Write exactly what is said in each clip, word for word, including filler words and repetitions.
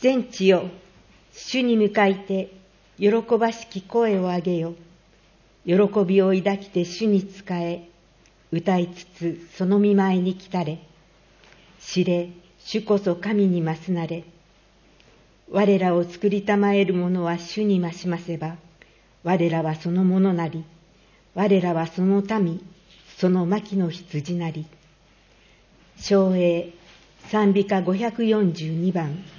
全地よ、主に向かいて喜ばしき声を上げよ。喜びを抱きて主に仕え、歌いつつその御前に来たれ。知れ、主こそ神に増すなれ。我らを作りたまえる者は主に増しませば、我らはそのものなり、我らはその民、その牧の羊なり。唱詠賛美歌ごひゃくよんじゅうにばん。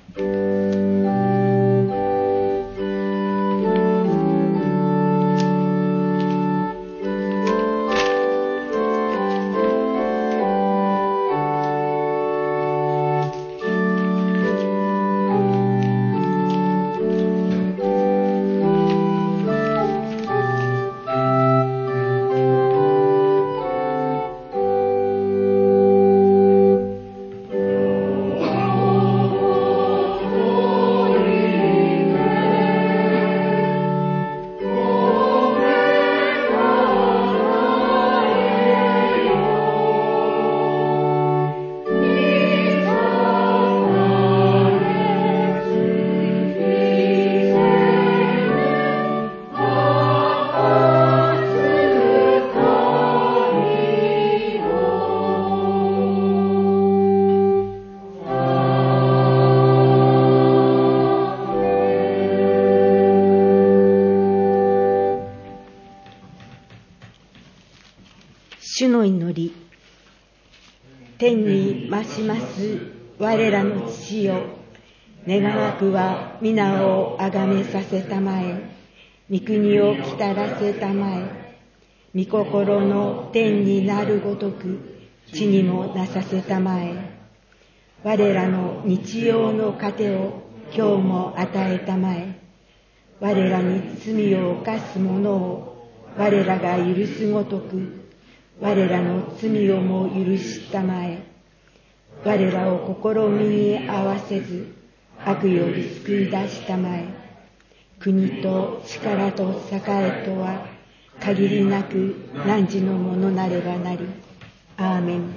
主の祈り。天に増します我らの父よ、願わくは皆をあがめさせたまえ、御国を来たらせたまえ、御心の天になるごとく地にもなさせたまえ。我らの日用の糧を今日も与えたまえ。我らに罪を犯す者を我らが許すごとく我らの罪をも許したまえ。我らを試みに合わせず悪より救い出したまえ。国と力と栄えとは限りなく汝のものなればなり。アーメン。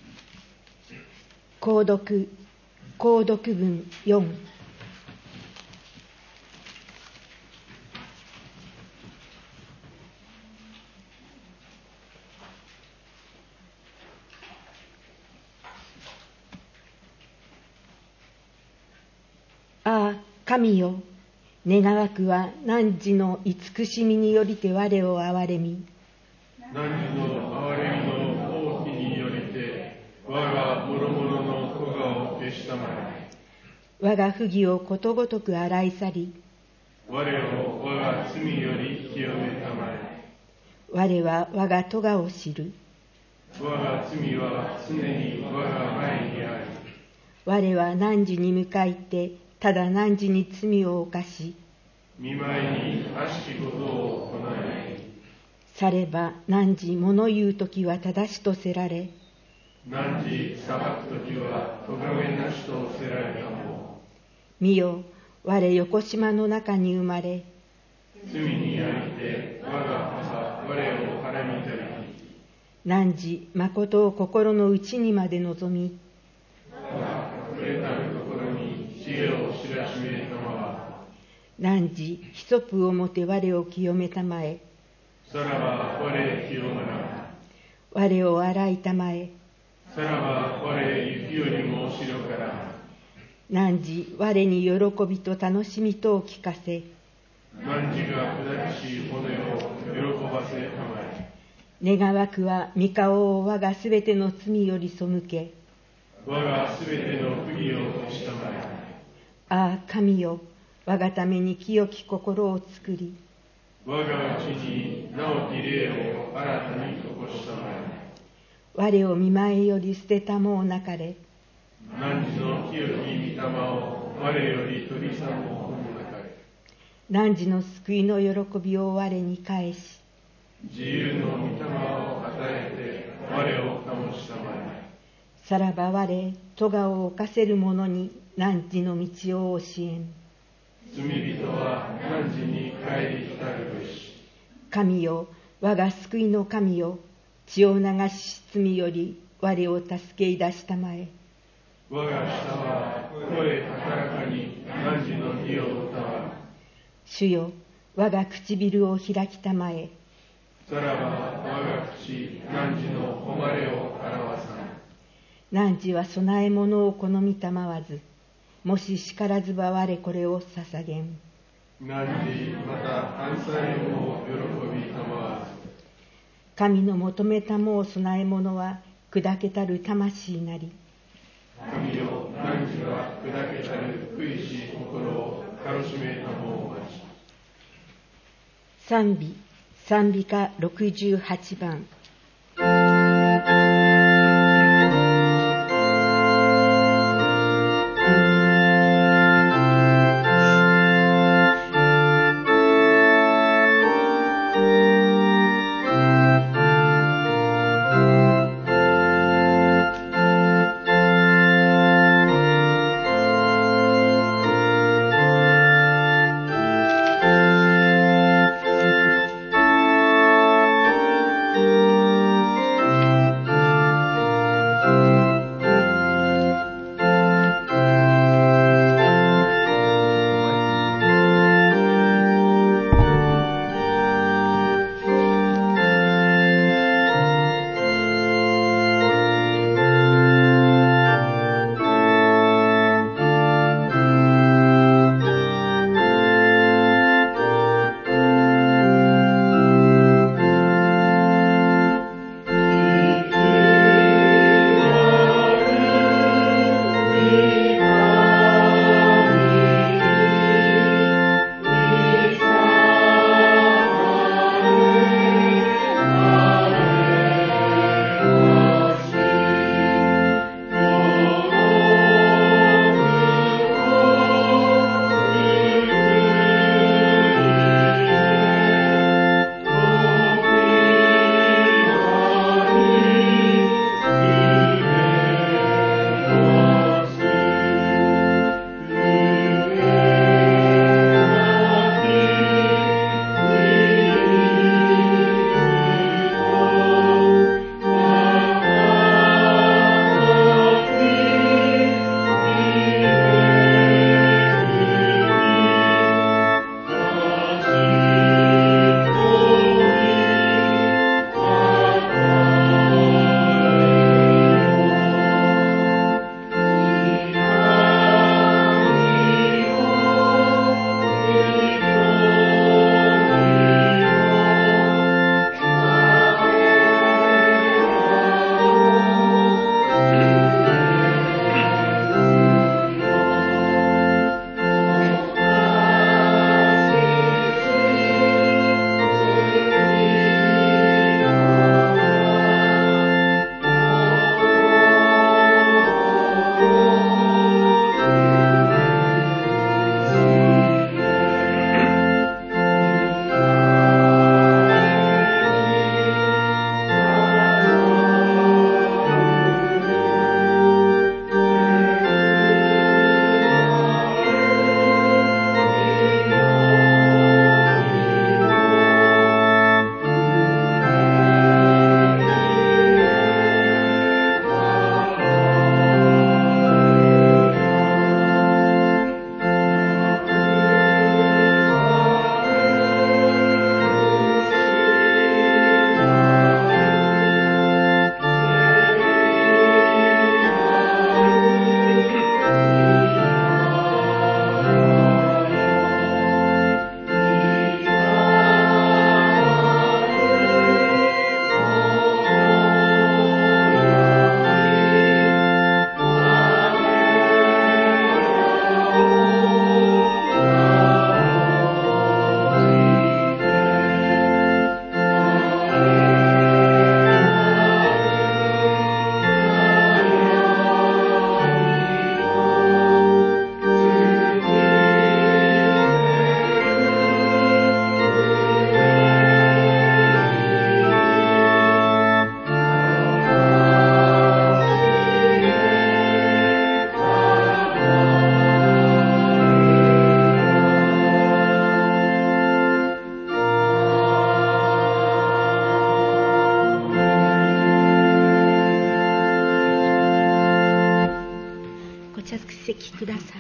購読購読文よん。ああ、神よ、願わくは汝の慈しみによりて我を憐れみ。 汝の憐れみの大きによりて我が諸々の咎を消したまえ。 我が不義をことごとく洗い去り、 我を我が罪より清めたまえ。 我は我が咎を知る。 我が罪は常に我が前にあり。 我は汝に向かいてただ汝に罪を犯し、 御前に悪しきことを行い、 されば汝物言うときは正しとせられ、 汝裁くときは咎めなしとせられたも。 見よ、我横島の中に生まれ、 罪にありて我が母我をはらみたり、 汝誠を心の内にまで望み、 我が隠れたるところに知恵を知らしめたまま。 汝ヒソプをもて我を清めたまえ。 さらば我清まな。 我を洗いたまえ。 さらば我雪よりも白から。 汝我に喜びと楽しみとを聞かせ。 汝が砕きし骨を喜ばせたまえ。 願わくは御顔を我がすべての罪より背け、 我がすべての不義を消したまえ。 ああ、神よ、我がために清き心を作り、 我がうちに直き霊を新たに起こしたまえ。 我を御前より捨てたもうなかれ。 汝の清き御霊を我より取り去るもなかれ。 汝の救いの喜びを我に返し、 自由の御霊を与えて我を保したまえ。 さらば我、咎を犯せる者に汝の道を教えん。 罪人は汝に帰り来たるべし。 神よ、我が救いの神よ、血を流し罪より我を助け出したまえ。 我が舌は声高らかに汝の義を歌わ。 主よ、我が唇を開きたまえ。 さらば我が口、汝の誉れを表さん。 汝は供え物を好みたまわず、もし叱らずば我これを捧げん。 汝また犯罪を喜びたまわず。 神の求めたもう供え物は砕けたる魂なり。 神よ、汝は砕けたる悔いし心を楽しめたもうまち。 賛美賛美歌ろくじゅうはちばん。 着席ください。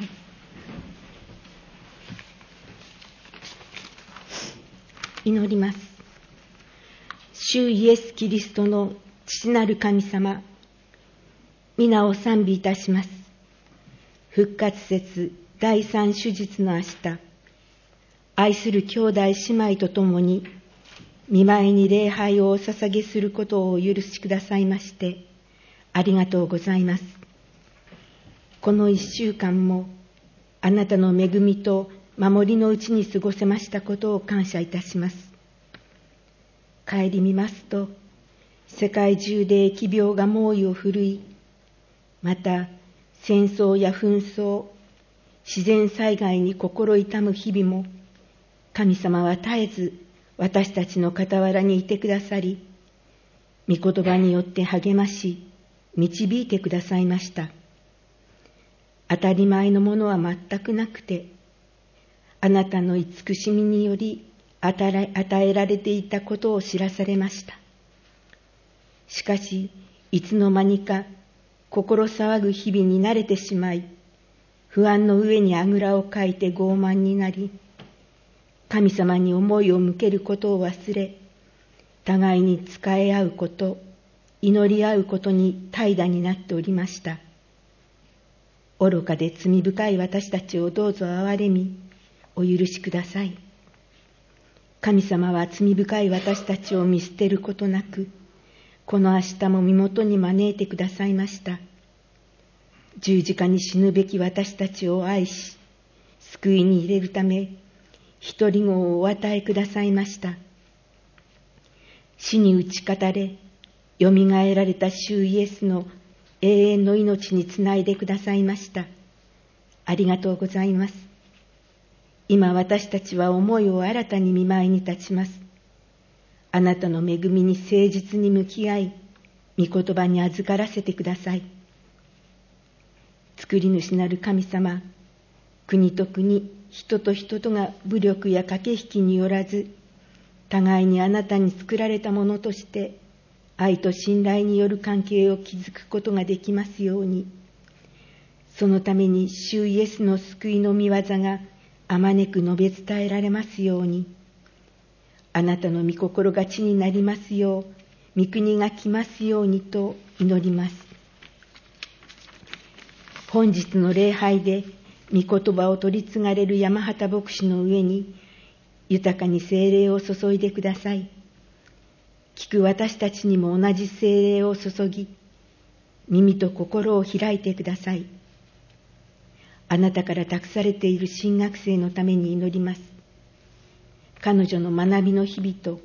祈ります。主イエス・キリストの父なる神様、皆を賛美いたします。復活節第三手術の明日、愛する兄弟姉妹とともに御前に礼拝をお捧げすることをお許しくださいましてありがとうございます。この一週間もあなたの恵みと守りのうちに過ごせましたことを感謝いたします。顧みますと、世界中で疫病が猛威を振るい、また戦争や紛争、自然災害に心痛む日々も、神様は絶えず私たちの傍らにいてくださり、御言葉によって励まし、導いてくださいました。当たり前のものは全くなくて、あなたの慈しみにより与えられていたことを知らされました。しかし、いつの間にか心騒ぐ日々に慣れてしまい、不安の上にあぐらをかいて傲慢になり、神様に思いを向けることを忘れ、互いに仕え合うこと、祈り合うことに怠惰になっておりました。愚かで罪深い私たちをどうぞ憐れみ、お許しください。神様は罪深い私たちを見捨てることなく、この明日も身元に招いてくださいました。十字架に死ぬべき私たちを愛し、救いに入れるため、一人子をお与えくださいました。死に打ち勝たれ、よみがえられた主イエスの永遠の命につないでくださいました。ありがとうございます。今私たちは思いを新たに御前に立ちます。あなたの恵みに誠実に向き合い、御言葉に預からせてください。作り主なる神様、国と国、人と人とが武力や駆け引きによらず、互いにあなたに作られたものとして、愛と信頼による関係を築くことができますように、そのために主イエスの救いの御業があまねく述べ伝えられますように、あなたの御心が地になりますよう、御国が来ますようにと祈ります。本日の礼拝で御言葉を取り継がれる山畑牧師の上に豊かに聖霊を注いでください。聞く私たちにも同じ聖霊を注ぎ、耳と心を開いてください。あなたから託されている新学生のために祈ります。彼女の学びの日々と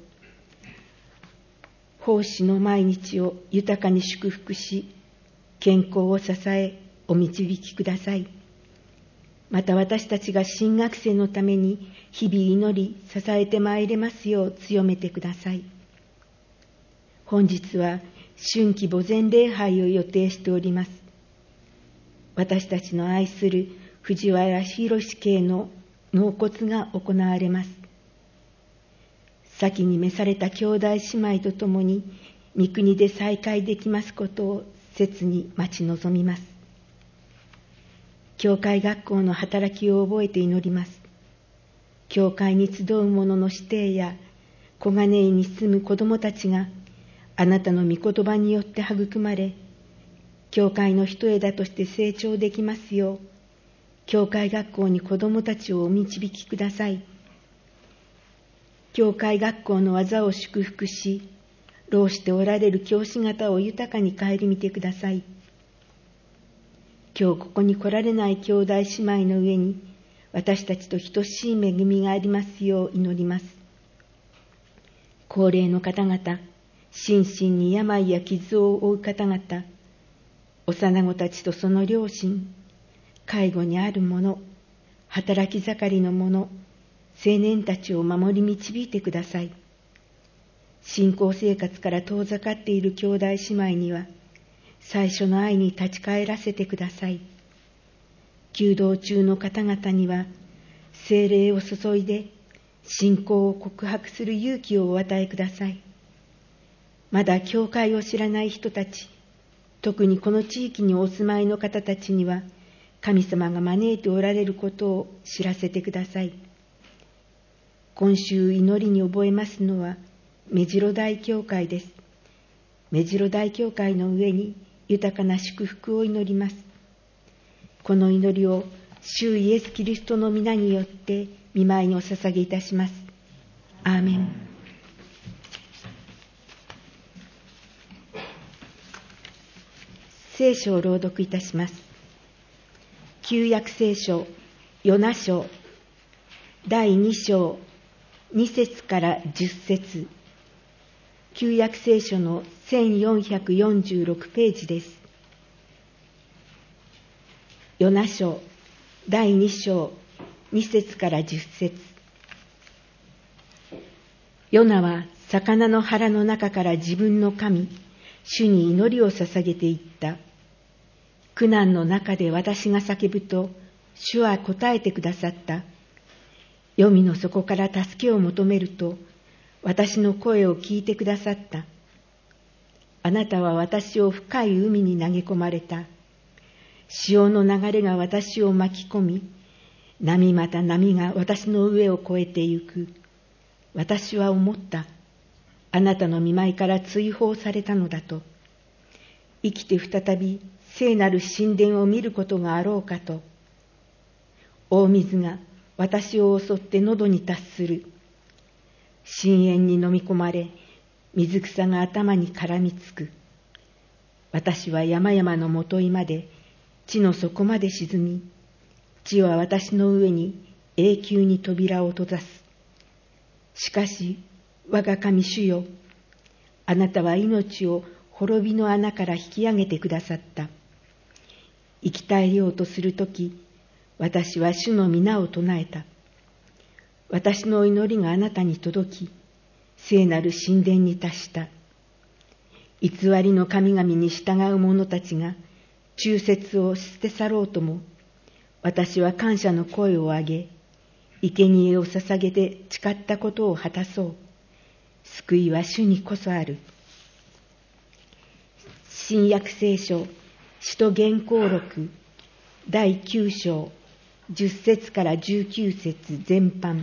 奉仕の毎日を豊かに祝福し、健康を支え、お導きください。また私たちが新学生のために日々祈り、支えてまいれますよう強めてください。本日は春季墓前礼拝を予定しております。私たちの愛する藤原宏家の納骨が行われます。先に召された兄弟姉妹とともに御国で再会できますことを切に待ち望みます。教会学校の働きを覚えて祈ります。教会に集う者の指定や小金井に住む子供たちがあなたの御言葉によって育まれ、教会の一枝として成長できますよう、教会学校に子供たちをお導きください。教会学校の技を祝福し、労しておられる教師方を豊かに顧みてください。今日ここに来られない兄弟姉妹の上に、私たちと等しい恵みがありますよう祈ります。高齢の方々、心身に病や傷を負う方々、幼子たちとその両親、介護にある者、働き盛りの者、青年たちを守り導いてください。信仰生活から遠ざかっている兄弟姉妹には、最初の愛に立ち返らせてください。求道中の方々には、聖霊を注いで、信仰を告白する勇気をお与えください。まだ教会を知らない人たち、特にこの地域にお住まいの方たちには、 神様が招いておられることを知らせてください。今週祈りに覚えますのは目白大教会です。目白大教会の上に豊かな祝福を祈ります。この祈りを主イエスキリストの皆によって御前にお捧げいたします。アーメン。聖書を朗読いたします。旧約聖書ヨナ書だいに章に節からじゅっ節、旧約聖書のせんよんひゃくよんじゅうろくページです。ヨナ書だいに章に節からじゅっ節。ヨナは魚の腹の中から自分の神主に祈りを捧げていった。苦難の中で私が叫ぶと主は答えてくださった。黄泉の底から助けを求めると私の声を聞いてくださった。あなたは私を深い海に投げ込まれた。潮の流れが私を巻き込み、波また波が私の上を越えてゆく。私は思った。あなたの御前から追放されたのだと。生きて再び聖なる神殿を見ることがあろうかと。大水が私を襲って喉に達する。深淵に飲み込まれ、水草が頭に絡みつく。私は山々のもといまで、地の底まで沈み、地は私の上に永久に扉を閉ざす。しかし、我が神主よ、あなたは命を滅びの穴から引き上げてくださった。生き絶えようとするとき、私は主の皆を唱えた。私の祈りがあなたに届き、聖なる神殿に達した。偽りの神々に従う者たちが忠説を捨て去ろうとも、私は感謝の声を上げ、生贄を捧げて誓ったことを果たそう。救いは主にこそある。新約聖書使徒言行録だいきゅう章じゅっ節からじゅうきゅう節全般。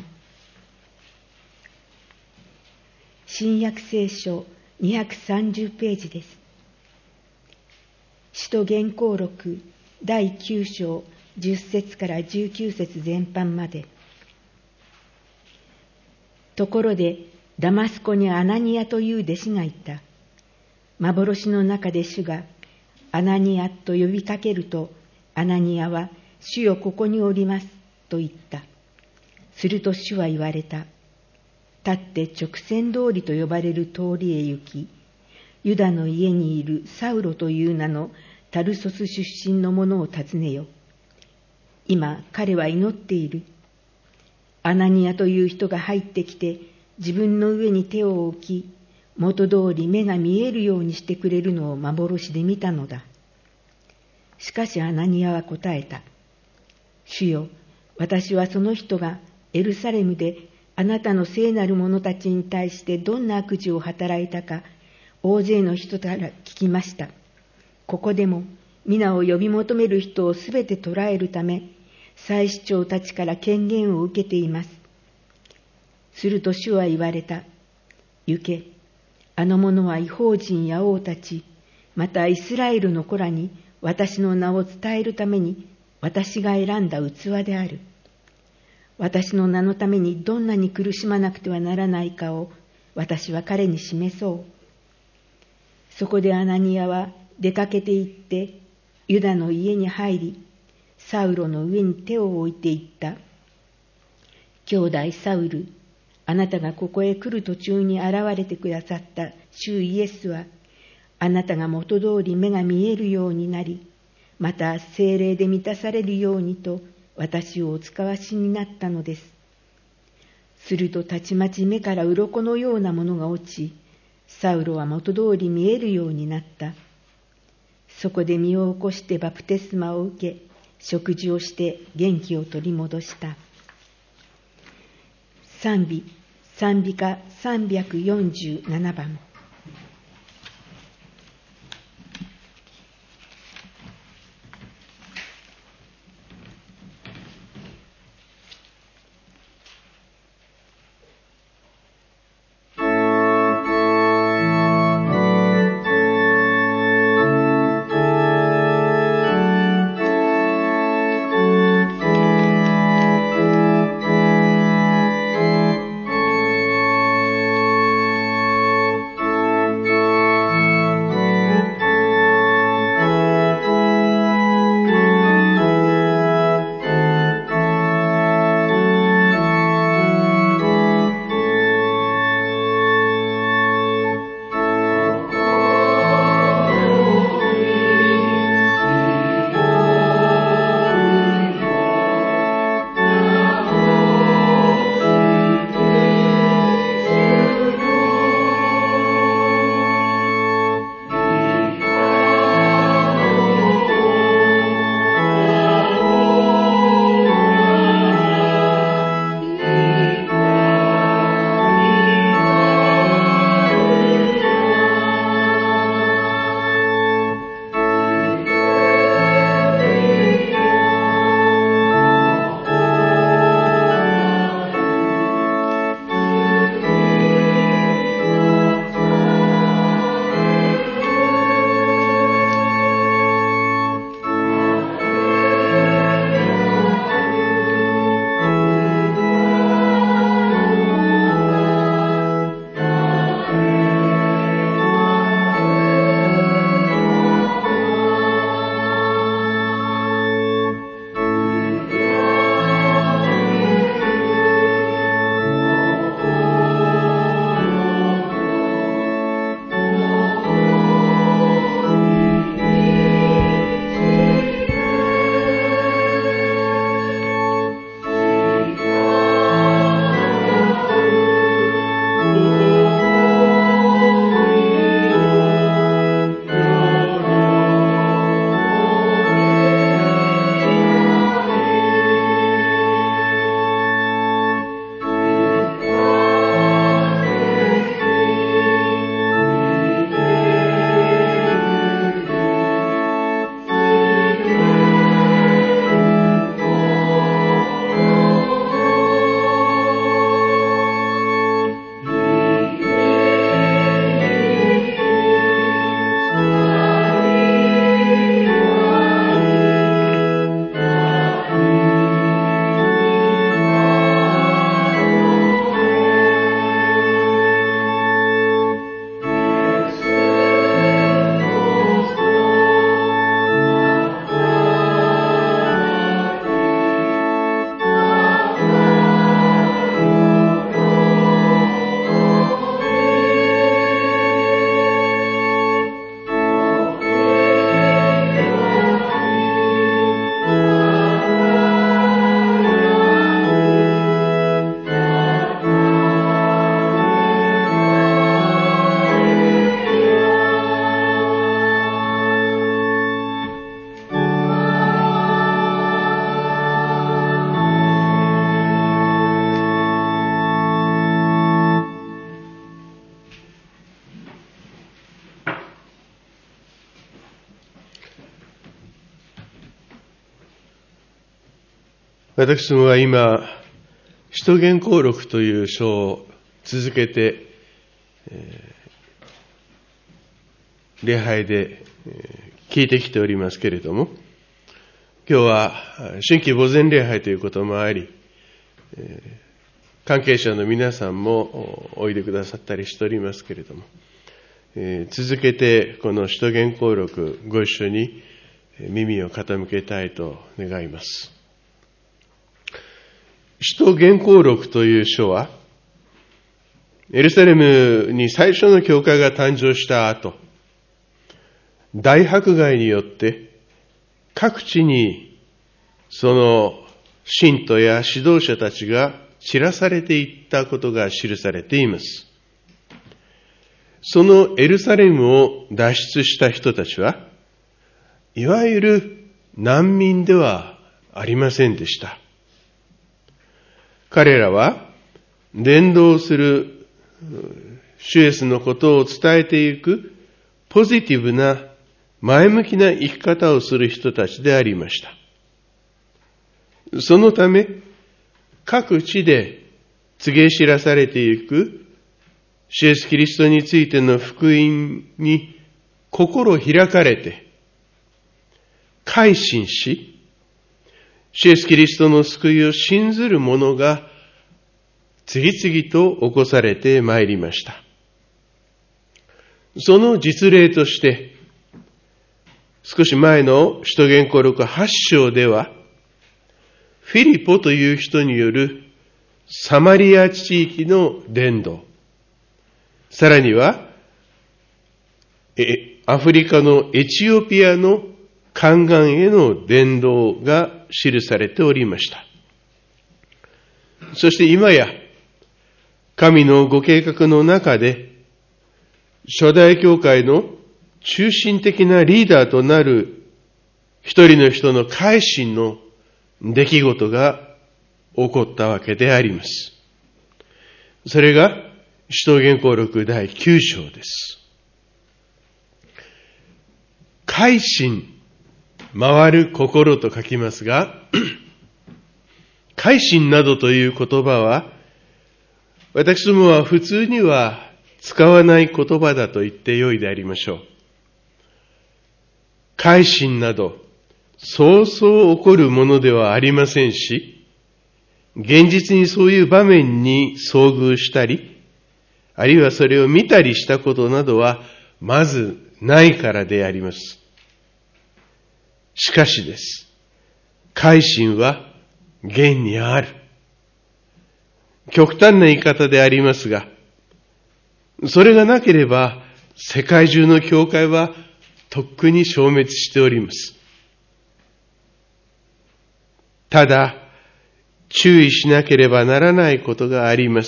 新約聖書にひゃくさんじゅうページです。使徒言行録だいきゅう章じゅっ節からじゅうきゅう節全般まで。ところでダマスコにアナニアという弟子がいた。幻の中で主がアナニアと呼びかけると、アナニアは主よここにおりますと言った。すると主は言われた。立って直線通りと呼ばれる通りへ行き、ユダの家にいるサウロという名のタルソス出身の者を訪ねよ。今彼は祈っている。アナニアという人が入ってきて自分の上に手を置き、元通り目が見えるようにしてくれるのを幻で見たのだ。しかしアナニアは答えた。主よ、私はその人がエルサレムであなたの聖なる者たちに対してどんな悪事を働いたか大勢の人から聞きました。ここでも皆を呼び求める人をすべて捕らえるため、祭司長たちから権限を受けています。すると主は言われた。行け、あの者は異邦人や王たち、またイスラエルの子らに私の名を伝えるために私が選んだ器である。私の名のためにどんなに苦しまなくてはならないかを私は彼に示そう。そこでアナニアは出かけて行ってユダの家に入り、サウロの上に手を置いていった。兄弟サウル、あなたがここへ来る途中に現れてくださった主イエスは、あなたが元通り目が見えるようになり、また聖霊で満たされるようにと私をお使わしになったのです。するとたちまち目から鱗のようなものが落ち、サウロは元通り見えるようになった。そこで身を起こしてバプテスマを受け、食事をして元気を取り戻した。賛美、賛美歌さんびゃくよんじゅうななばん。 私どもは今、使徒言行録という書を続けて、えー、礼拝で、えー、聞いてきておりますけれども、今日は春季墓前礼拝ということもあり、えー、関係者の皆さんもおいでくださったりしておりますけれども、えー、続けてこの使徒言行録ご一緒に耳を傾けたいと願います。使徒言行録という書は、エルサレムに最初の教会が誕生した後、大迫害によって各地にその信徒や指導者たちが散らされていったことが記されています。そのエルサレムを脱出した人たちは、いわゆる難民ではありませんでした。彼らは伝道する主イエスのことを伝えていくポジティブな前向きな生き方をする人たちでありました。そのため各地で告げ知らされていく主イエスキリストについての福音に心開かれて改心し、主イエスキリストの救いを信ずる者が次々と起こされてまいりました。その実例として、少し前の使徒言行録はち章では、フィリポという人によるサマリア地域の伝道、さらには、アフリカのエチオピアの海岸への伝道が記されておりました。そして今や、神のご計画の中で、初代教会の中心的なリーダーとなる一人の人の改心の出来事が起こったわけであります。それが、使徒言行録だいきゅう章です。改心、回る心と書きますが、改心などという言葉は、私どもは普通には使わない言葉だと言ってよいでありましょう。改心など、そうそう起こるものではありませんし、現実にそういう場面に遭遇したり、あるいはそれを見たりしたことなどは、まずないからであります。しかしです。改心は現にある。極端な言い方でありますが、それがなければ世界中の教会はとっくに消滅しております。ただ、注意しなければならないことがあります。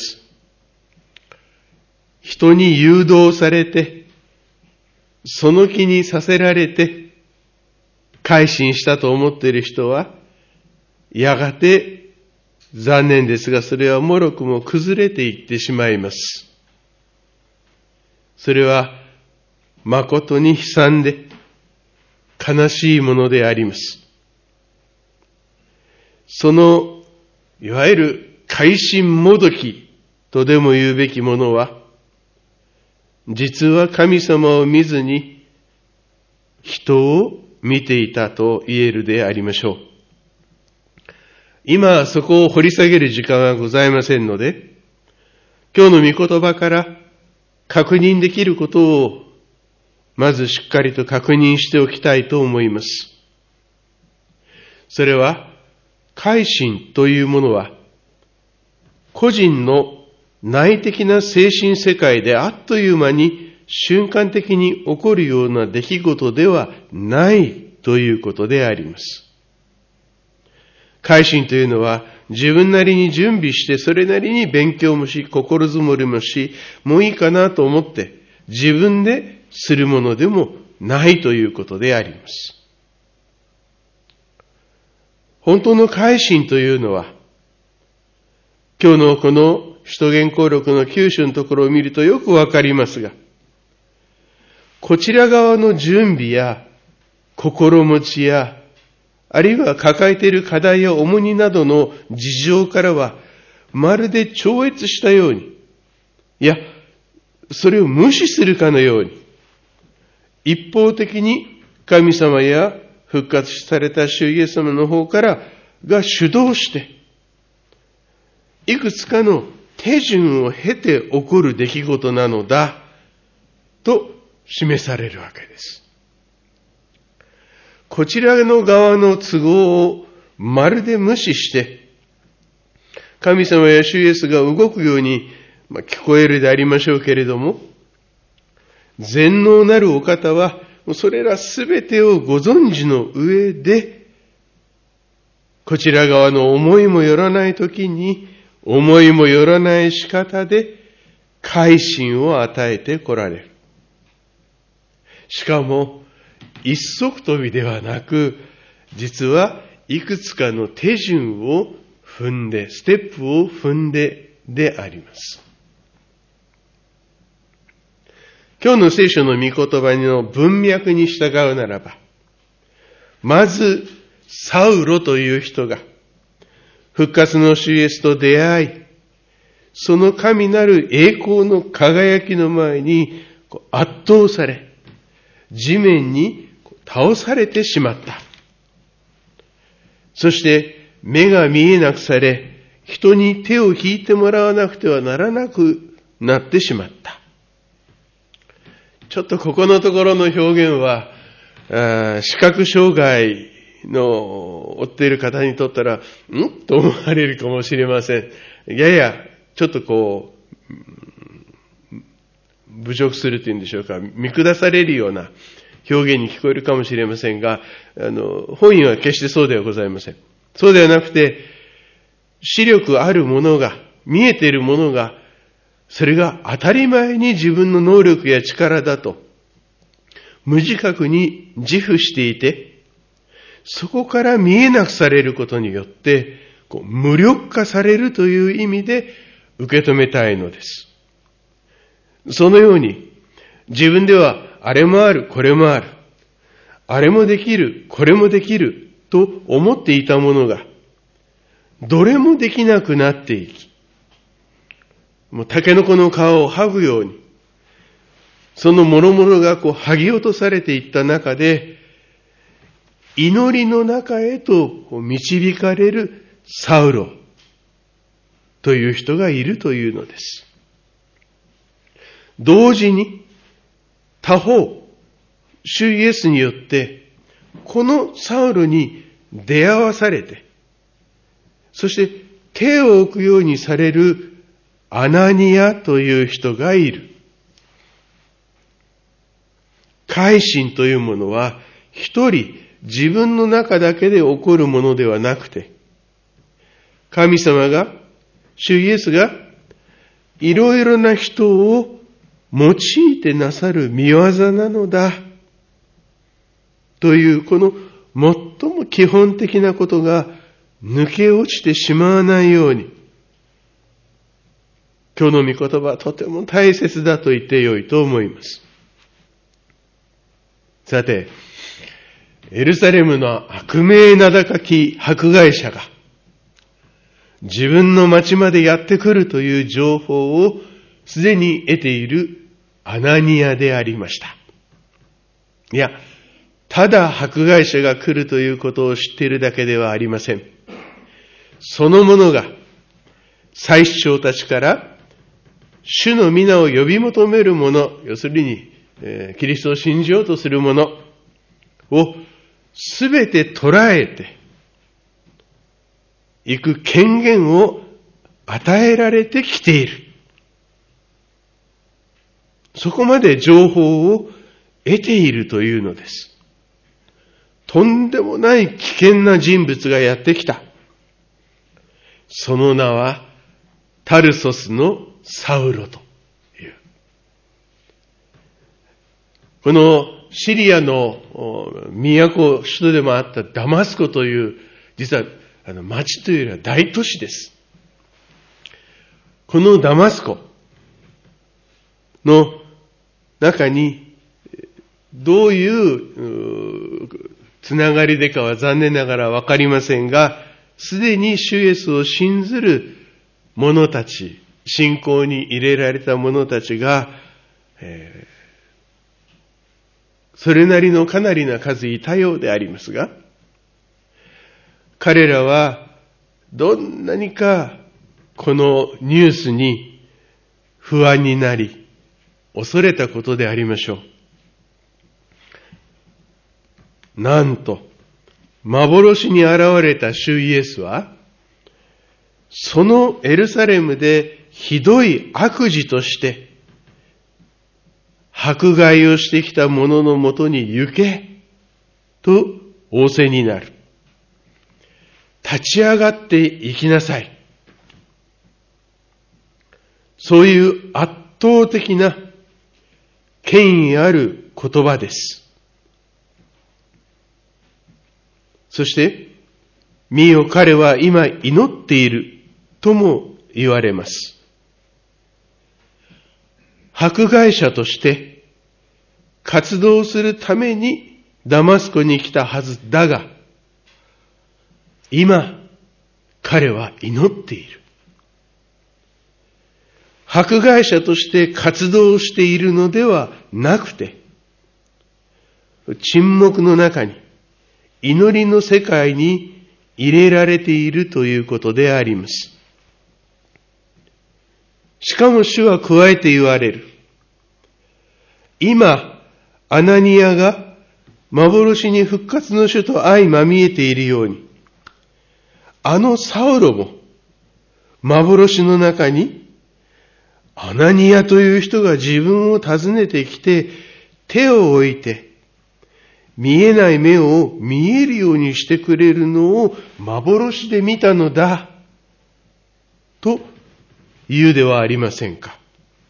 人に誘導されて、その気にさせられて、改心したと思っている人は、やがて残念ですが、それはもろくも崩れていってしまいます。それは誠に悲惨で悲しいものであります。そのいわゆる改心もどきとでも言うべきものは、実は神様を見ずに人を見ていたと言えるでありましょう。今そこを掘り下げる時間はございませんので、今日の御言葉から確認できることをまずしっかりと確認しておきたいと思います。それは、改心というものは、個人の内的な精神世界であっという間に瞬間的に起こるような出来事ではないということであります。改心というのは自分なりに準備してそれなりに勉強もし心づもりもしもういいかなと思って自分でするものでもないということであります。本当の改心というのは今日のこの使徒言行録のきゅう章のところを見るとよくわかりますが、こちら側の準備や心持ちや、 あるいは抱えている課題や重荷などの事情からは、まるで超越したように、いや、それを無視するかのように、一方的に神様や復活された主イエス様の方からが主導して、いくつかの手順を経て起こる出来事なのだと示されるわけです。こちらの側の都合をまるで無視して、神様や主イエスが動くように、まあ、聞こえるでありましょうけれども、全能なるお方は、それらすべてをご存知の上で、こちら側の思いもよらないときに、思いもよらない仕方で、改心を与えて来られる。しかも、一足飛びではなく、実はいくつかの手順を踏んで、ステップを踏んでであります。今日の聖書の御言葉の文脈に従うならば、まず、サウロという人が、復活の主イエスと出会い、その神なる栄光の輝きの前に圧倒され、地面に倒されてしまった。そして目が見えなくされ、人に手を引いてもらわなくてはならなくなってしまった。ちょっとここのところの表現は、視覚障害の追っている方にとったら、んと思われるかもしれません。やや、ちょっとこう、侮辱するというんでしょうか、見下されるような表現に聞こえるかもしれませんが、あの、本意は決してそうではございません。そうではなくて、視力あるものが、見えているものが、それが当たり前に自分の能力や力だと、無自覚に自負していて、そこから見えなくされることによって、こう無力化されるという意味で受け止めたいのです。そのように、自分ではあれもある、これもある、あれもできる、これもできると思っていたものが、どれもできなくなっていき、もうタケノコの皮を剥ぐように、その諸々がこう剥ぎ落とされていった中で、祈りの中へと導かれるサウロという人がいるというのです。同時に他方、主イエスによってこのサウロに出会わされて、そして手を置くようにされるアナニアという人がいる。改心というものは一人自分の中だけで起こるものではなくて、神様が、主イエスがいろいろな人を用いてなさる見業なのだというこの最も基本的なことが抜け落ちてしまわないように、今日の御言葉はとても大切だと言ってよいと思います。さて、エルサレムの悪名名高き迫害者が自分の町までやってくるという情報をすでに得ているアナニアでありました。いや、ただ迫害者が来るということを知っているだけではありません。そのものが祭司長たちから主の皆を呼び求める者、要するに、えー、キリストを信じようとする者をすべて捉えていく権限を与えられてきている。そこまで情報を得ているというのです。とんでもない危険な人物がやってきた。その名はタルソスのサウロという。このシリアの都、首都でもあったダマスコという、実はあの町というよりは大都市です。このダマスコの中にどういうつながりでかは残念ながらわかりませんが、すでに主イエスを信ずる者たち、信仰に入れられた者たちが、えー、それなりのかなりな数いたようでありますが、彼らはどんなにかこのニュースに不安になり、恐れたことでありましょう。なんと、幻に現れた主イエスは、そのエルサレムでひどい悪事として、迫害をしてきた者のもとに行け、と仰せになる。立ち上がって行きなさい。そういう圧倒的な権威ある言葉です。そして、見よ彼は今祈っているとも言われます。迫害者として活動するためにダマスコに来たはずだが、今彼は祈っている。迫害者として活動しているのではなくて、沈黙の中に祈りの世界に入れられているということであります。しかも主は加えて言われる。今、アナニアが幻に復活の主と相まみえているように、あのサウロも幻の中にアナニアという人が自分を訪ねてきて手を置いて見えない目を見えるようにしてくれるのを幻で見たのだと言うではありませんか。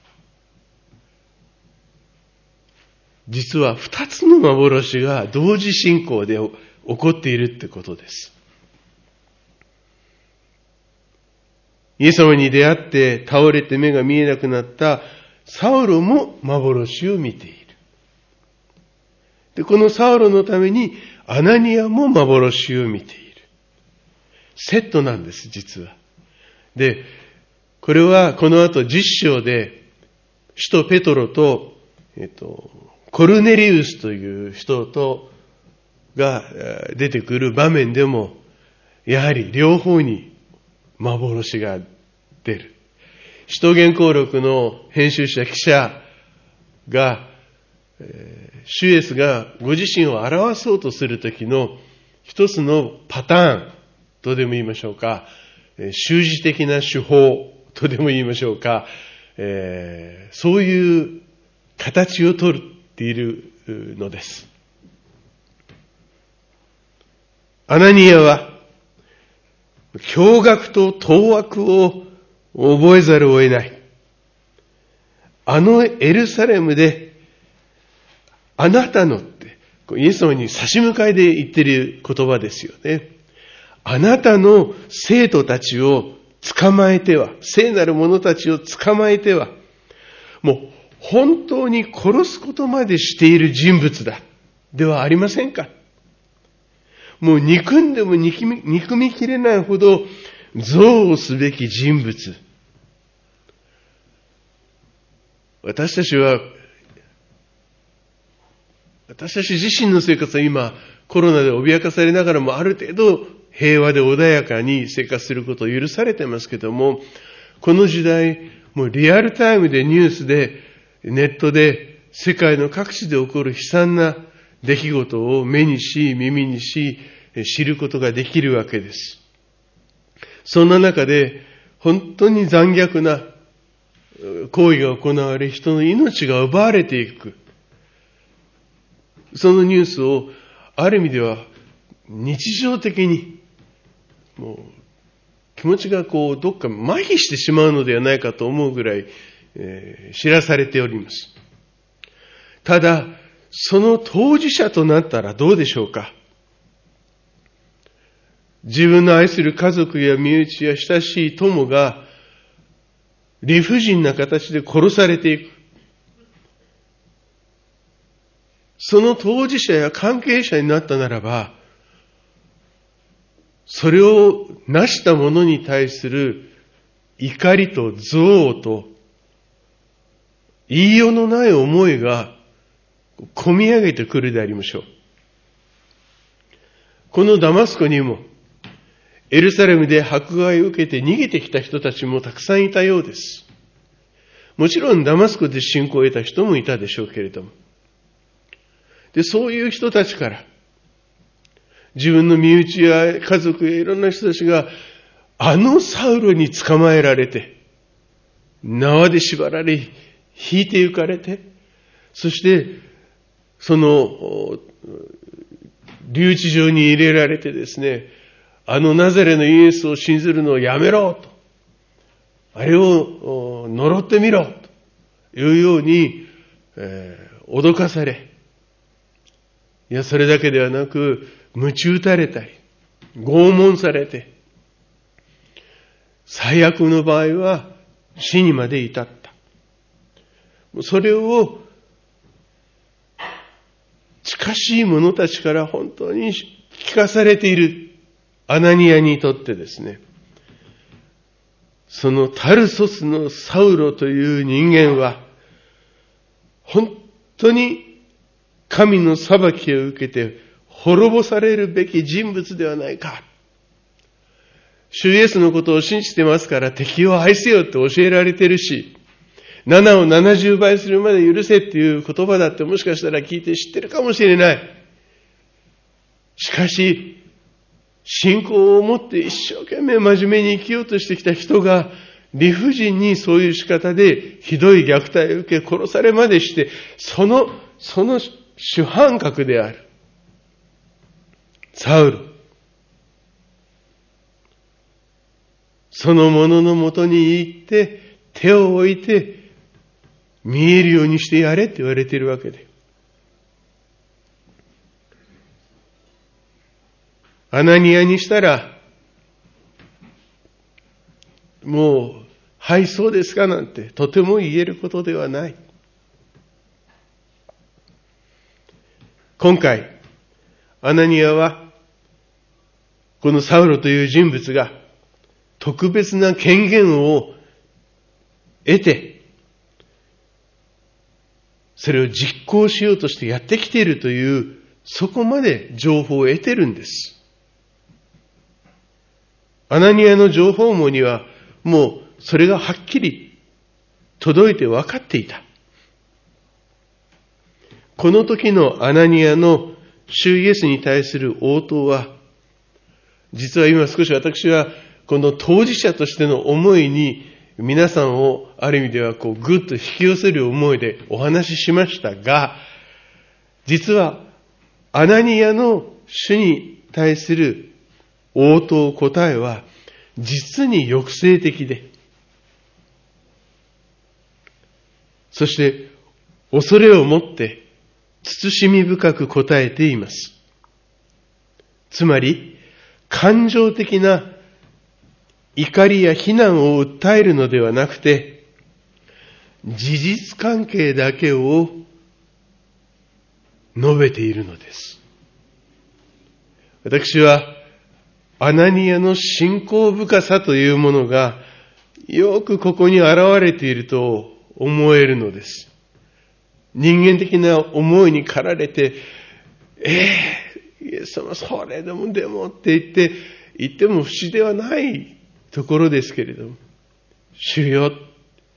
実は二つの幻が同時進行で起こっているってことです。イエス様に出会って倒れて目が見えなくなったサウロも幻を見ている。で、このサウロのためにアナニアも幻を見ている。セットなんです、実は。で、これはこの後じゅっ章で、使徒ペトロと、えっと、コルネリウスという人とが出てくる場面でも、やはり両方に幻が出る。使徒言行録の編集者記者が、えー、主イエスがご自身を表そうとするときの一つのパターンとでも言いましょうか、えー、習字的な手法とでも言いましょうか、えー、そういう形をとっているのです。アナニアは驚愕と当惑を覚えざるを得ない。あのエルサレムであなたのって、イエス様に差し向かいで言ってる言葉ですよね。あなたの生徒たちを捕まえては、聖なる者たちを捕まえては、もう本当に殺すことまでしている人物だ。ではありませんか。もう憎んでも憎み、憎みきれないほど憎悪すべき人物。私たちは、私たち自身の生活は今コロナで脅かされながらもある程度平和で穏やかに生活することを許されてますけども、この時代もうリアルタイムでニュースでネットで世界の各地で起こる悲惨な出来事を目にし耳にし知ることができるわけです。そんな中で本当に残虐な行為が行われ人の命が奪われていく。そのニュースをある意味では日常的にもう気持ちがこうどっか麻痺してしまうのではないかと思うぐらい、えー、知らされております。ただその当事者となったらどうでしょうか。自分の愛する家族や身内や親しい友が理不尽な形で殺されていく。 その当事者や関係者になったならば、それを成した者に対する怒りと憎悪と言いようのない思いが込み上げてくるでありましょう。このダマスコにもエルサレムで迫害を受けて逃げてきた人たちもたくさんいたようです。もちろんダマスコで信仰を得た人もいたでしょうけれども。で、そういう人たちから自分の身内や家族やいろんな人たちがあのサウロに捕まえられて、縄で縛られ、引いて行かれて、そしてその留置場に入れられてですね、あのナザレのイエスを信ずるのをやめろと、あれを呪ってみろというように、えー、脅かされ、いやそれだけではなく鞭打たれたり拷問されて、最悪の場合は死にまで至った。それを近しい者たちから本当に聞かされているアナニアにとってですね、そのタルソスのサウロという人間は本当に神の裁きを受けて滅ぼされるべき人物ではないか。主イエスのことを信じてますから敵を愛せよって教えられてるし、ななをななじゅうばいするまで許せっていう言葉だってもしかしたら聞いて知ってるかもしれない。しかし、信仰を持って一生懸命真面目に生きようとしてきた人が理不尽にそういう仕方でひどい虐待を受け殺されまでして、その、その主犯格であるサウロ、その者のもとに行って手を置いて見えるようにしてやれって言われているわけで、アナニアにしたらもうはいそうですかなんてとても言えることではない。今回アナニアはこのサウロという人物が特別な権限を得て、それを実行しようとしてやってきているという、そこまで情報を得てるんです。アナニアの情報網にはもうそれがはっきり届いて分かっていた。この時のアナニアの主イエスに対する応答は、実は今少し私はこの当事者としての思いに皆さんをある意味ではこうぐっと引き寄せる思いでお話ししましたが、実はアナニアの主に対する応答答えは実に抑制的で、そして恐れを持って慎み深く答えています。つまり感情的な怒りや非難を訴えるのではなくて、事実関係だけを述べているのです。私はアナニアの信仰深さというものがよくここに現れていると思えるのです。人間的な思いに駆られて、ええー、イエス様それでもでもって言って言っても不思ではないところですけれども、主よと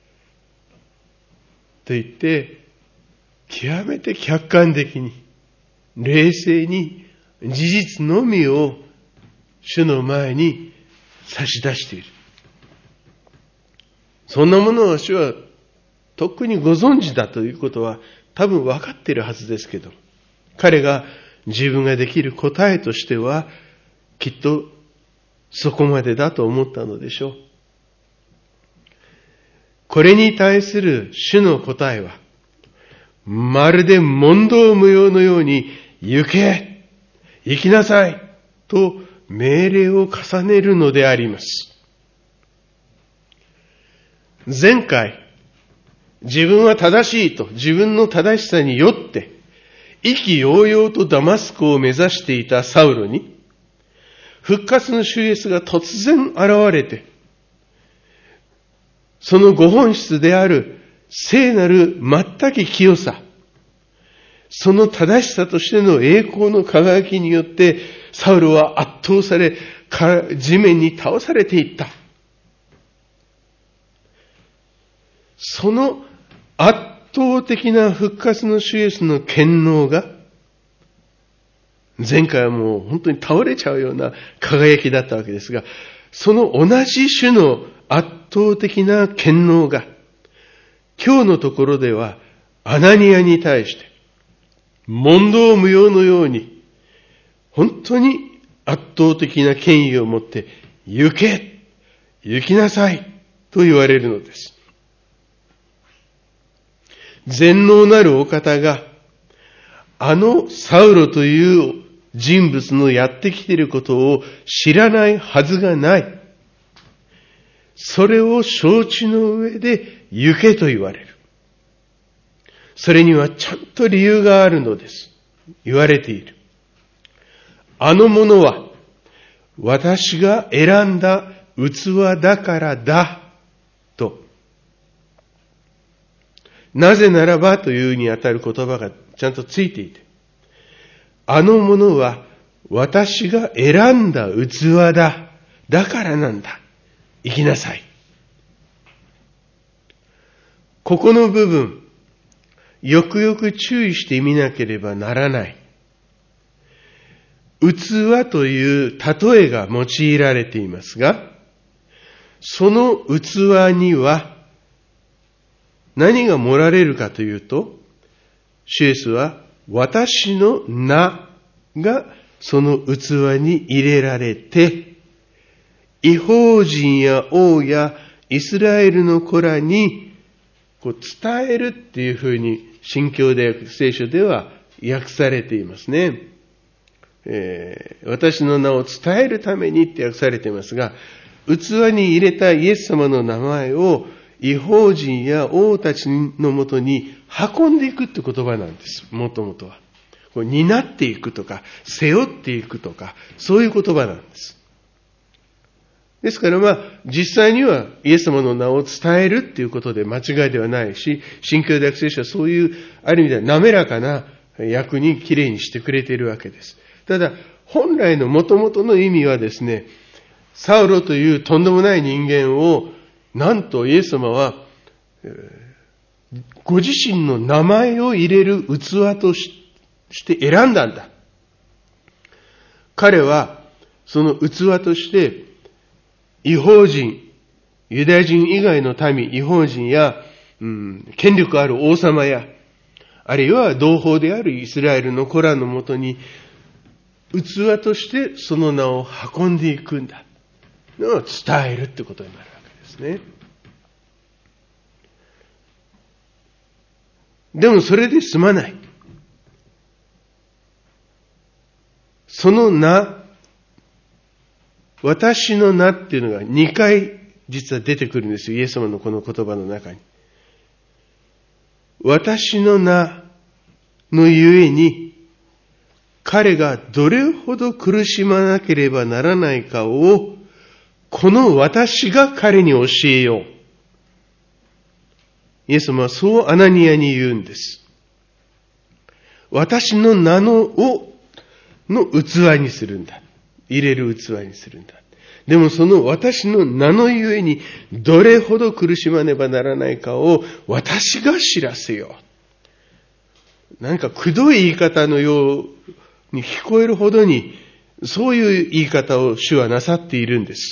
言って極めて客観的に冷静に事実のみを主の前に差し出している。そんなものを主はとっくにご存知だということは多分分かっているはずですけど、彼が自分ができる答えとしてはきっとそこまでだと思ったのでしょう。これに対する主の答えは、まるで問答無用のように、行け、行きなさい、と命令を重ねるのであります。前回、自分は正しいと、自分の正しさによって、 意気揚々とダマスコを目指していたサウロに、復活の主イエスが突然現れて、そのご本質である聖なる全き清さ、その正しさとしての栄光の輝きによって、サウロは圧倒され、地面に倒されていった。その圧倒的な復活の主イエスの権能が、前回はもう本当に倒れちゃうような輝きだったわけですが、その同じ種の圧倒的な権能が、今日のところではアナニアに対して、問答無用のように、本当に圧倒的な権威を持って、行け、行きなさい、と言われるのです。全能なるお方が、あのサウロという人物のやってきていることを知らないはずがない。それを承知の上で行けと言われる。それにはちゃんと理由があるのです。言われている。あのものは私が選んだ器だからだと。なぜならばというにあたる言葉がちゃんとついていて、あのものは私が選んだ器だ。だからなんだ。行きなさい。ここの部分、よくよく注意してみなければならない。器という例えが用いられていますが、その器には何が盛られるかというと、主イエスは私の名がその器に入れられて、異邦人や王やイスラエルの子らにこう伝えるっていうふうに新教大学聖書では訳されていますね。えー、私の名を伝えるためにって訳されていますが、器に入れたイエス様の名前を異邦人や王たちのもとに運んでいくって言葉なんです。もともとは。こう担っていくとか、背負っていくとか、そういう言葉なんです。ですからまあ、実際にはイエス様の名を伝えるっていうことで間違いではないし、新教大学聖書はそういう、ある意味では滑らかな役にきれいにしてくれているわけです。ただ、本来の元々の意味はですね、サウロというとんでもない人間を、なんとイエス様は、ご自身の名前を入れる器として選んだんだ。彼は、その器として、異邦人、ユダヤ人以外の民、異邦人や、うん、権力ある王様や、あるいは同胞であるイスラエルの子らのもとに、器としてその名を運んでいくんだ。のを伝えるってことになるわけですね。でもそれで済まない。その名、私の名っていうのがにかい実は出てくるんですよ。イエス様のこの言葉の中に。私の名のゆえに、彼がどれほど苦しまなければならないかを、この私が彼に教えよう。イエス様はそうアナニアに言うんです。私の名のを、の器にするんだ。入れる器にするんだ。でもその私の名のゆえにどれほど苦しまねばならないかを私が知らせよう。何かくどい言い方のように聞こえるほどにそういう言い方を主はなさっているんです。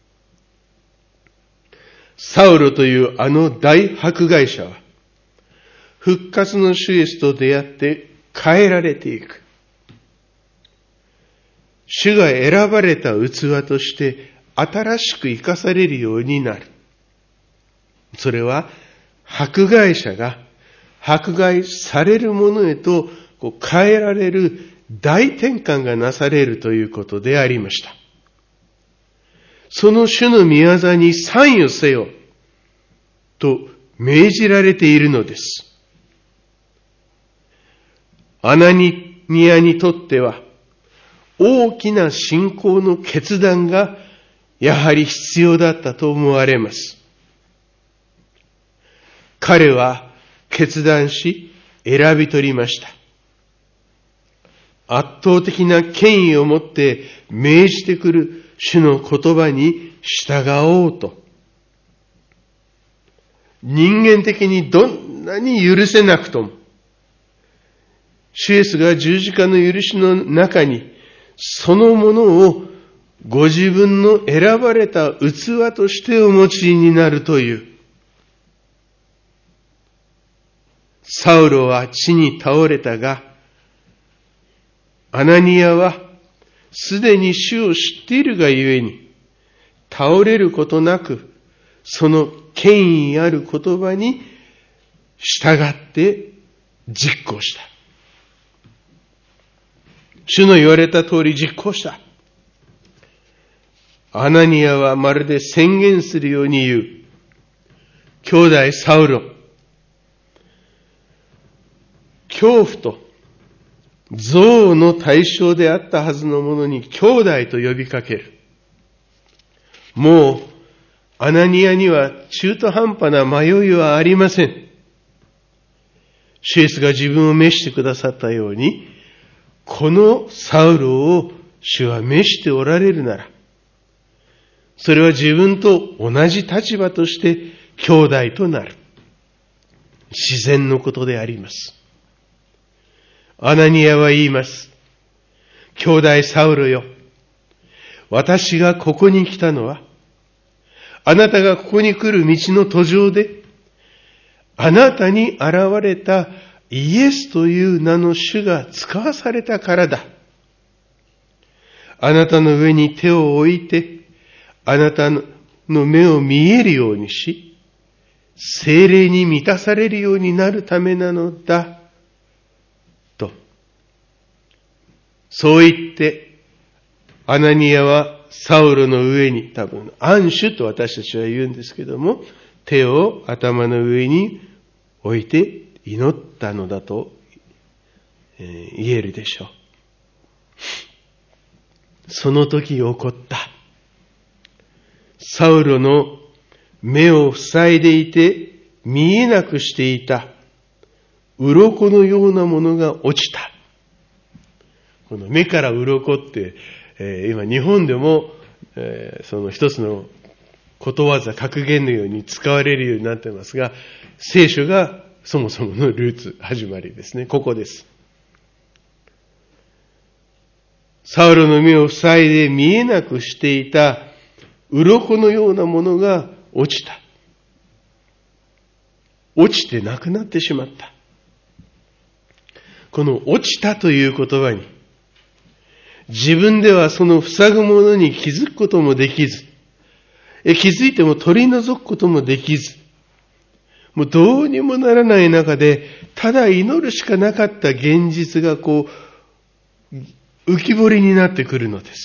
サウロというあの大迫害者は復活の主イエスと出会って変えられていく。主が選ばれた器として新しく生かされるようになる。それは迫害者が迫害されるものへとこう変えられる大転換がなされるということでありました。その主の御業に参与せよと命じられているのです。 アナニアにとっては大きな信仰の決断がやはり必要だったと思われます。彼は決断し選び取りました。圧倒的な権威をもって命じてくる主の言葉に従おうと。人間的にどんなに許せなくとも、主イエスが十字架の許しの中にそのものをご自分の選ばれた器としてお持ちになるという。サウロは地に倒れたが、アナニアはすでに主を知っているがゆえに、倒れることなく、その権威ある言葉に従って実行した。主の言われた通り実行した。アナニアはまるで宣言するように言う。兄弟サウロ、恐怖と憎悪の対象であったはずのものに兄弟と呼びかける。もうアナニアには中途半端な迷いはありません。主イエスが自分を召してくださったように、このサウロを主は召しておられるなら、それは自分と同じ立場として兄弟となる。自然のことであります。アナニアは言います。兄弟サウロよ、私がここに来たのは、あなたがここに来る道の途上で、あなたに現れたイエスという名の主が使わされたからだ。あなたの上に手を置いて、あなたの目を見えるようにし、聖霊に満たされるようになるためなのだ。と。そう言って、アナニアはサウロの上に、多分、安守と私たちは言うんですけども、手を頭の上に置いて祈ったのだと、えー、言えるでしょう。その時起こった。サウロの目を塞いでいて見えなくしていた鱗のようなものが落ちた。この目から鱗って、えー、今日本でも、えー、その一つのことわざ、格言のように使われるようになっていますが、聖書がそもそものルーツ、始まりですね。ここです。サウロの目を塞いで見えなくしていた鱗のようなものが落ちた。落ちてなくなってしまった。この落ちたという言葉に、自分ではその塞ぐものに気づくこともできず、気づいても取り除くこともできず、もうどうにもならない中で、ただ祈るしかなかった現実がこう、浮き彫りになってくるのです。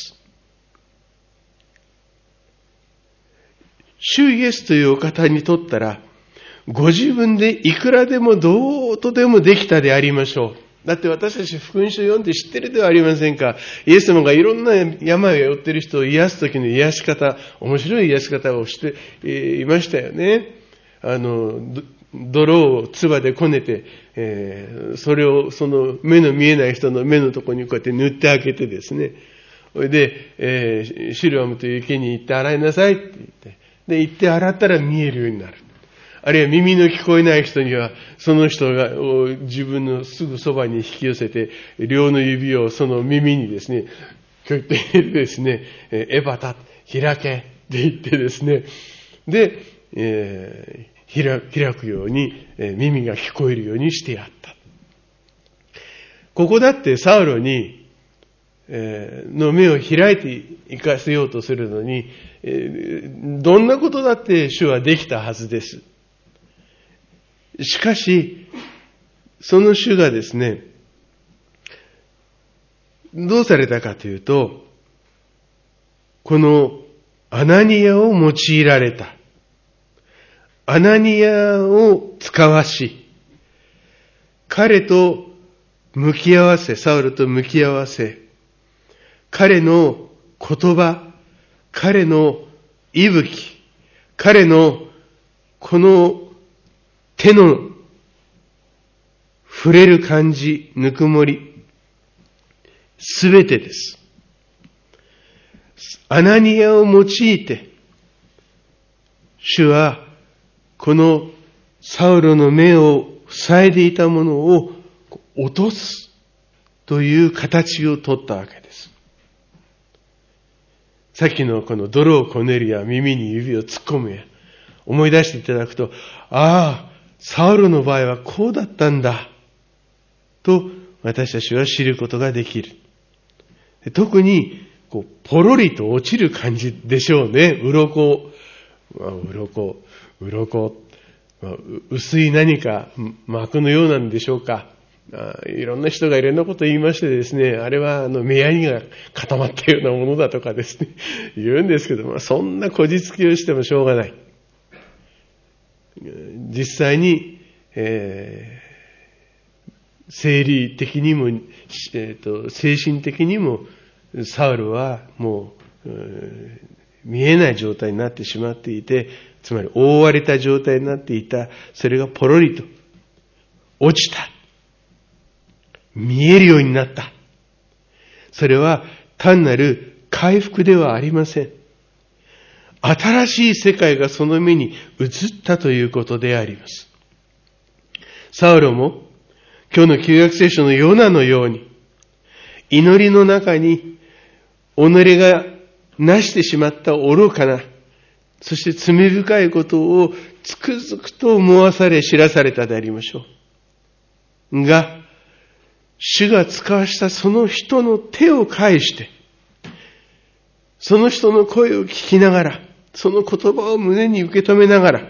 主イエスというお方にとったら、ご自分でいくらでもどうとでもできたでありましょう。だって私たち福音書を読んで知ってるではありませんか。イエス様がいろんな病を負っている人を癒す時の癒し方、面白い癒し方をしていましたよね。あの、泥を唾でこねて、えー、それをその目の見えない人の目のところにこうやって塗ってあげてですね。それで、えー、シルアムという池に行って洗いなさいって言って、で、行って洗ったら見えるようになる。あるいは耳の聞こえない人には、その人が自分のすぐそばに引き寄せて、両の指をその耳にですね、こうやって入れてですね、エバタ、開けって言ってですね、で、えー、開くように、耳が聞こえるようにしてやった。ここだってサウロに、えー、の目を開いていかせようとするのに、えー、どんなことだって主はできたはずです。しかし、その主がですね、どうされたかというと、このアナニアを用いられた。アナニアを使わし、彼と向き合わせ、サウルと向き合わせ、彼の言葉、彼の息吹、彼のこの手の触れる感じ、ぬくもり、すべてです。アナニアを用いて、主はこのサウルの目を塞いでいたものを落とすという形を取ったわけです。さっきのこの泥をこねるや耳に指を突っ込むや思い出していただくと、ああ、サウルの場合はこうだったんだと私たちは知ることができる。特にこうポロリと落ちる感じでしょうね。鱗、まあ、鱗、鱗、まあ、薄い何か膜のようなんでしょうか。あいろんな人がいろんなこと言いましてですね、あれはあの目やにが固まったようなものだとかですね、言うんですけど、まあ、そんなこじつけをしてもしょうがない。実際に、えー、生理的にも、えーと、精神的にもサウルはもう、えー、見えない状態になってしまっていて、つまり覆われた状態になっていた。それがポロリと落ちた。見えるようになった。それは単なる回復ではありません。新しい世界がその目に映ったということであります。サウロも今日の旧約聖書のヨナのように、祈りの中に己がなしてしまった愚かな、そして罪深いことをつくづくと思わされ知らされたでありましょう。が、主が使わしたその人の手を返して、その人の声を聞きながら、その言葉を胸に受け止めながら、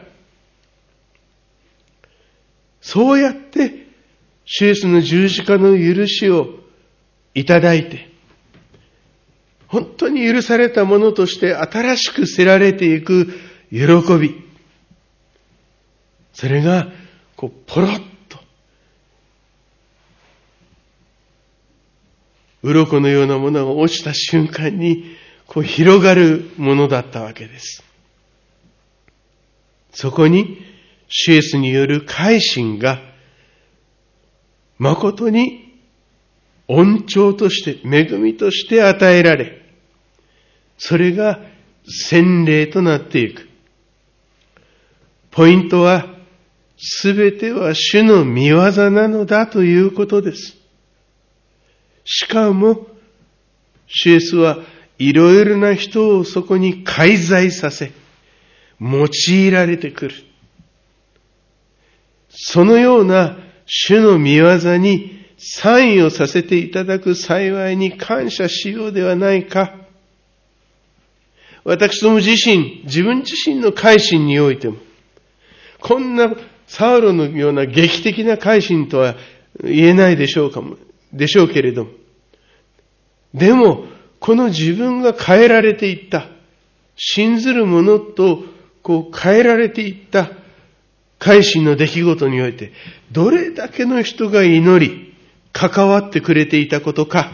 そうやって主イエスの十字架の許しをいただいて、本当に許されたものとして新しくせられていく喜び。それが、こう、ポロッと、鱗のようなものが落ちた瞬間に、こう、広がるものだったわけです。そこに、主イエスによる改心が、誠に恩寵として、恵みとして与えられ、それが洗礼となっていく。ポイントは、すべては主の御業なのだということです。しかも、主イエスはいろいろな人をそこに介在させ、用いられてくる。そのような主の御業に参与させていただく幸いに感謝しようではないか。私ども自身、自分自身の改心においても、こんなサウロのような劇的な改心とは言えないでしょうかも、でしょうけれども。でも、この自分が変えられていった、信ずる者とこう変えられていった改心の出来事において、どれだけの人が祈り、関わってくれていたことか。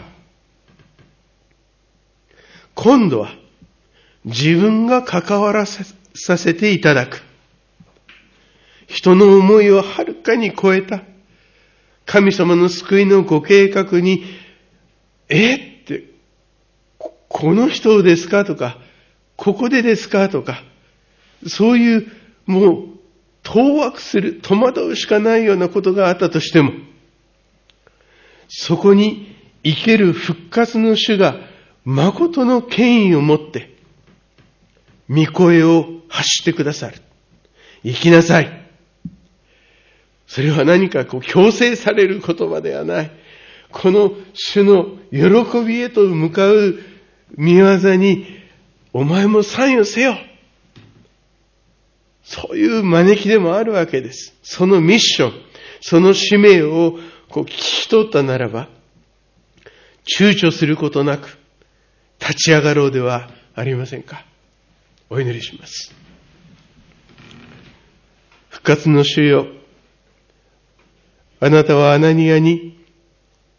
今度は、自分が関わらさせていただく。人の思いをはるかに超えた神様の救いのご計画に、えって、この人ですかとか、ここでですかとか、そういうもう当惑する、戸惑うしかないようなことがあったとしても、そこに生ける復活の主が誠の権威を持って、御声を発してくださる。生きなさい。それは何かこう強制される言葉ではない。この主の喜びへと向かう御業に、お前も参与せよ。そういう招きでもあるわけです。そのミッション、その使命をこう聞き取ったならば、躊躇することなく立ち上がろうではありませんか。お祈りします。復活の主よ、あなたはアナニアに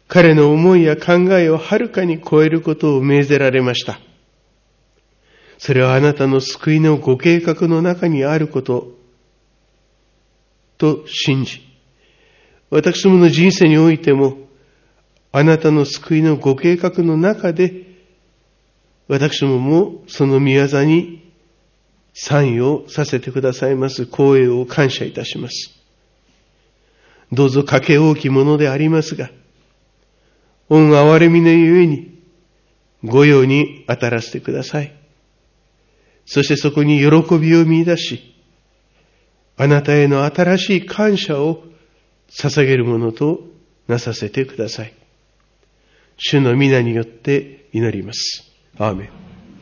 彼の思いや考えをはるかに超えることを命ぜられました。それはあなたの救いのご計画の中にあることと信じ、私どもの人生においても、あなたの救いのご計画の中で、私どももその御業に参与させてくださいます光栄を感謝いたします。どうぞかけ大きものでありますが、御憐れみのゆえにご用に当たらせてください。そしてそこに喜びを見出し、あなたへの新しい感謝を捧げるものとなさせてください。主の皆によって祈ります。アーメン。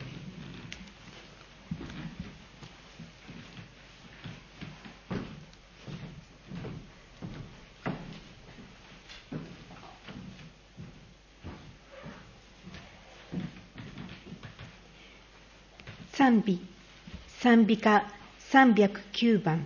賛美、賛美歌さんびゃくきゅうばん。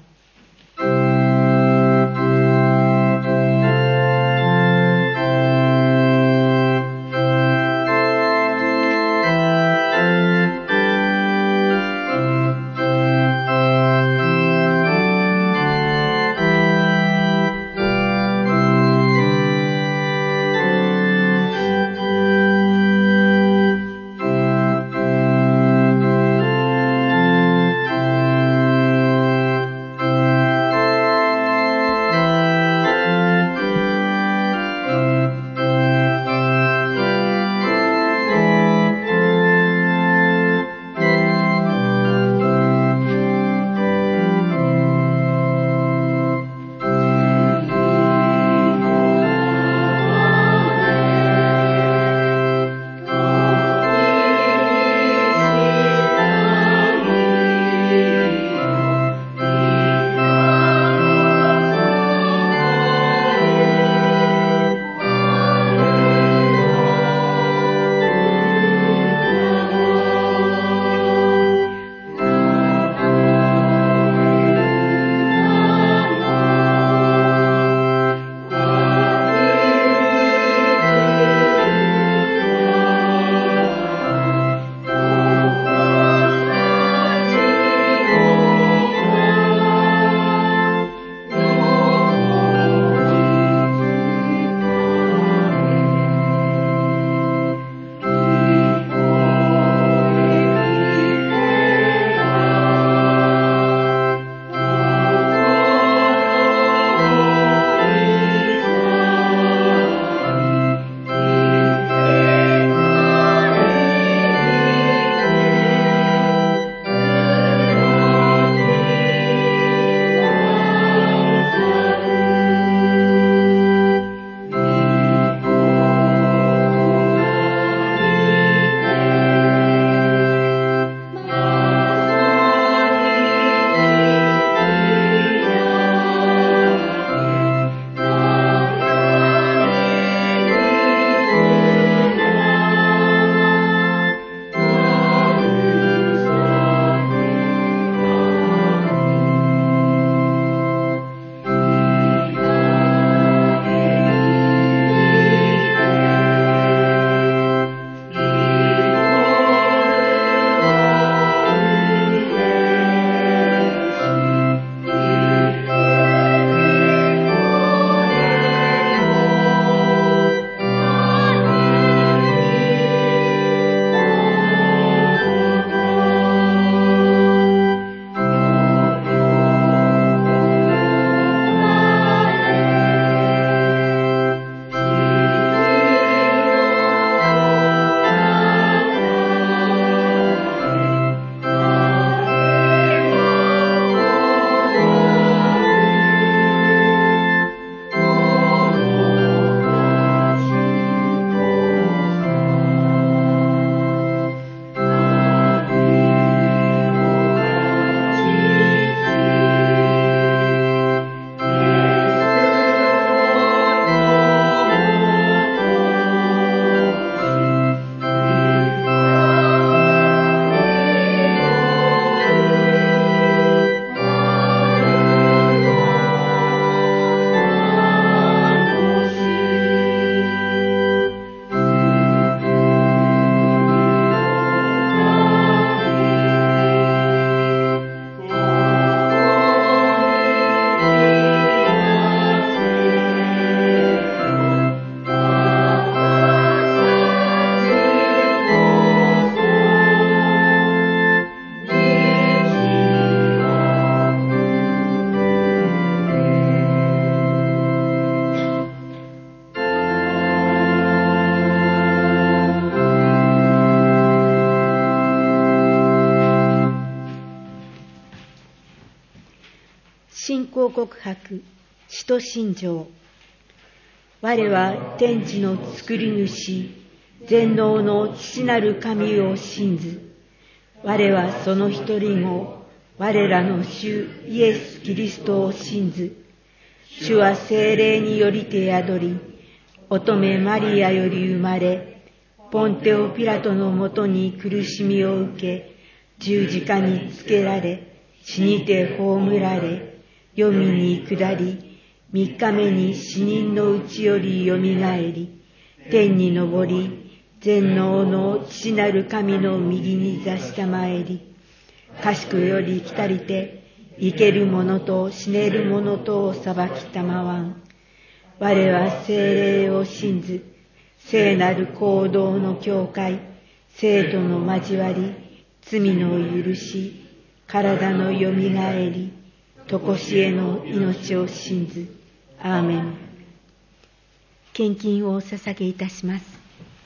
己告白、使徒信条。我は天地の作り主、全能の父なる神を信ず。我はその一人子、我らの主イエス・キリストを信ず。主は聖霊によりて宿り、乙女マリアより生まれ、ポンテオ・ピラトのもとに苦しみを受け、十字架につけられ、死にて葬られ、黄泉に下り、三日目に死人のうちよりよみがえり、天に昇り、全能の父なる神の右に座したまえり、賢より来たりて、生ける者と死ねる者とを裁きたまわん。我は聖霊を信ず、聖なる行動の教会、聖徒の交わり、罪の許し、体のよみがえり、とこしえの命を信ず。アーメン。献金をお捧げいたします。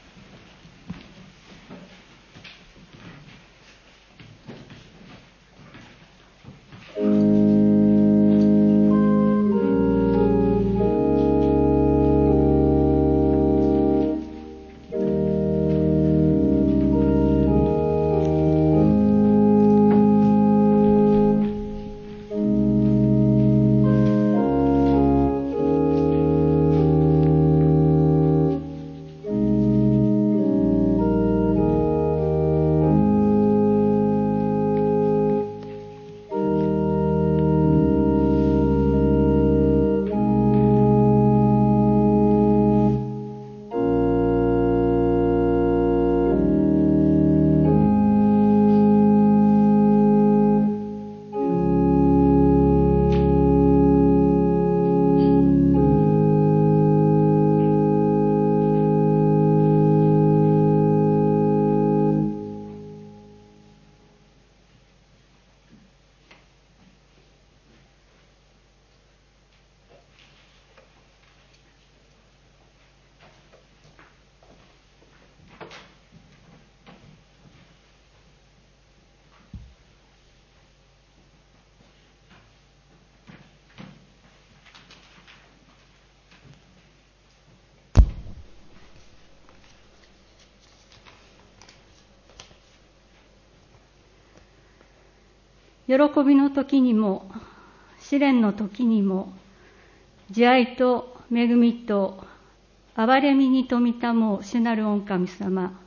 喜びの時にも、試練の時にも、慈愛と恵みと憐れみに富みたもう主なる御神様。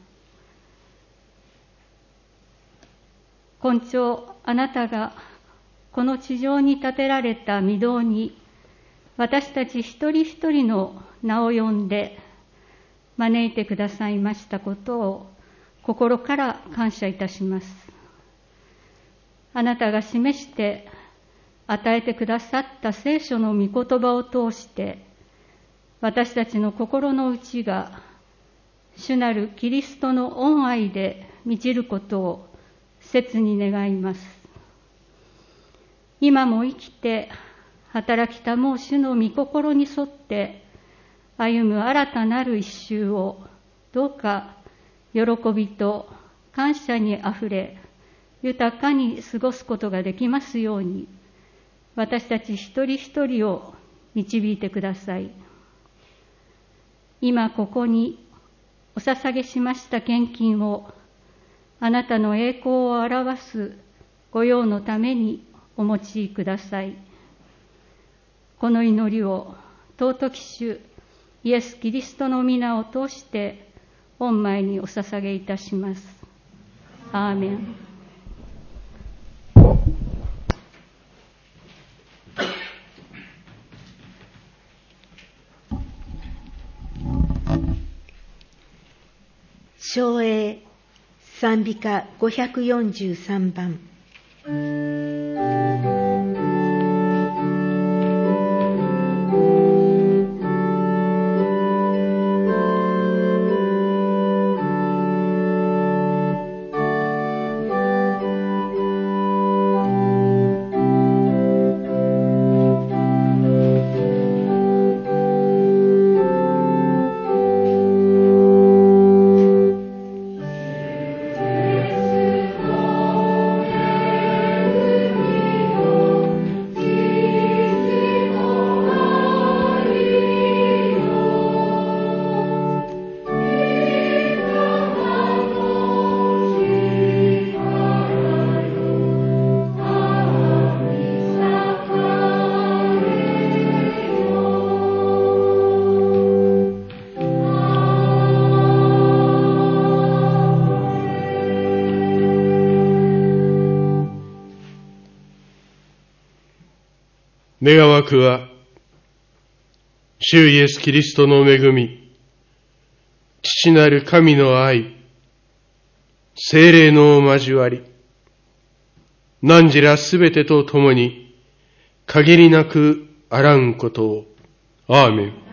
今朝、あなたがこの地上に建てられた御堂に、私たち一人一人の名を呼んで招いてくださいましたことを心から感謝いたします。あなたが示して与えてくださった聖書の御言葉を通して、私たちの心の内が主なるキリストの恩愛で満ちることを切に願います。今も生きて働きたもう主の御心に沿って歩む新たなる一周をどうか喜びと感謝にあふれ、豊かに過ごすことができますように、私たち一人一人を導いてください。今ここにお捧げしました献金を、あなたの栄光を表す御用のためにお持ちください。この祈りを尊き主イエス・キリストの皆を通して御前にお捧げいたします。アーメン。 唱詠賛美歌ごひゃくよんじゅうさんばん。 「 願わくは、主イエスキリストの恵み、父なる神の愛、聖霊の交わり、汝らすべてと共に、限りなくあらんことを。アーメン。